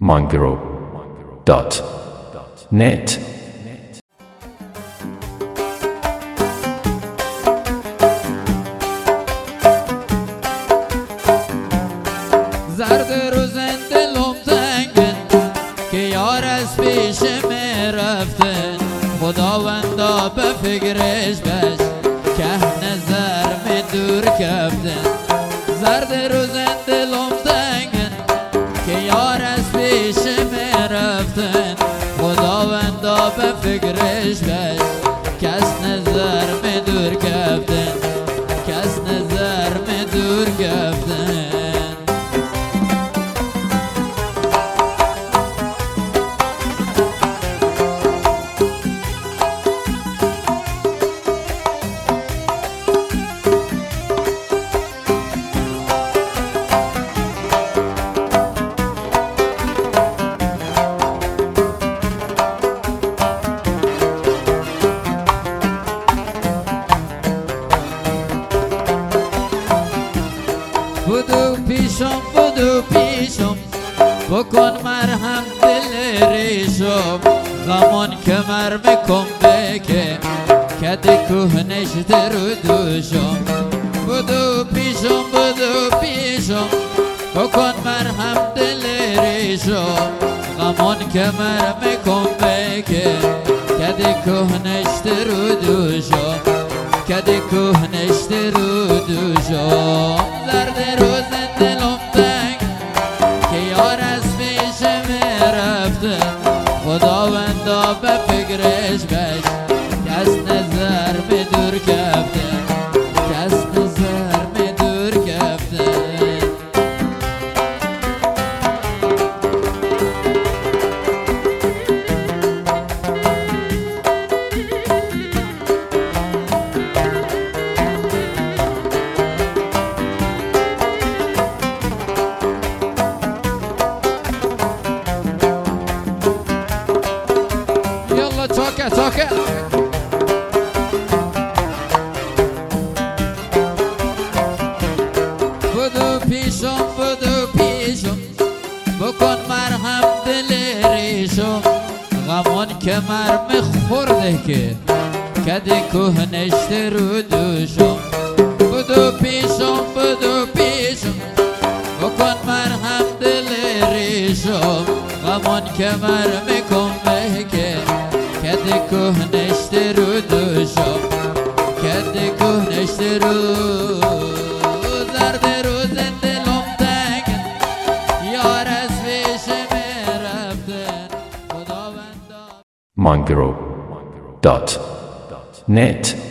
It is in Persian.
mangro.net. زرد روزن دلم تنگن که یار از پیش می رفتن، خداوندا به فکرش بش که نظر می دور کفتن. زرد روزن دلم تنگن که یار از پیش می رفتن، خداوندا به فکرش بش کس نظر می دور کفتن، کس نظر می دور کفتن. بدو پیشم بکن مرهم دل ریشم، غمان کمر میکن بکه کدی کهنش درو دوشم. بدو پیشم بکن مرهم دل ریشم، غمان کمر میکن بکه کدی کهنش درو دوشم، کدی کهنش درو دوشم. زرد روزن دلم تنگ که یار از پیش می رفتن، خداوندا به فکرش بش کس نظر می دور کفتن، کس نظر می دور کفتن. تاکه بدو پیشم بکن مرهم دل ریشم، غمان کمر میخورده که کدی کهنش رو دوشم. بدو پیشم بکن مرهم دل ریشم، غمان کمر میکن که کدی کهنش رو دوشم، کدی کهنش رو. زرد روزن دلم تنگن یار از پیش می رفتن، خداوندا mangro.net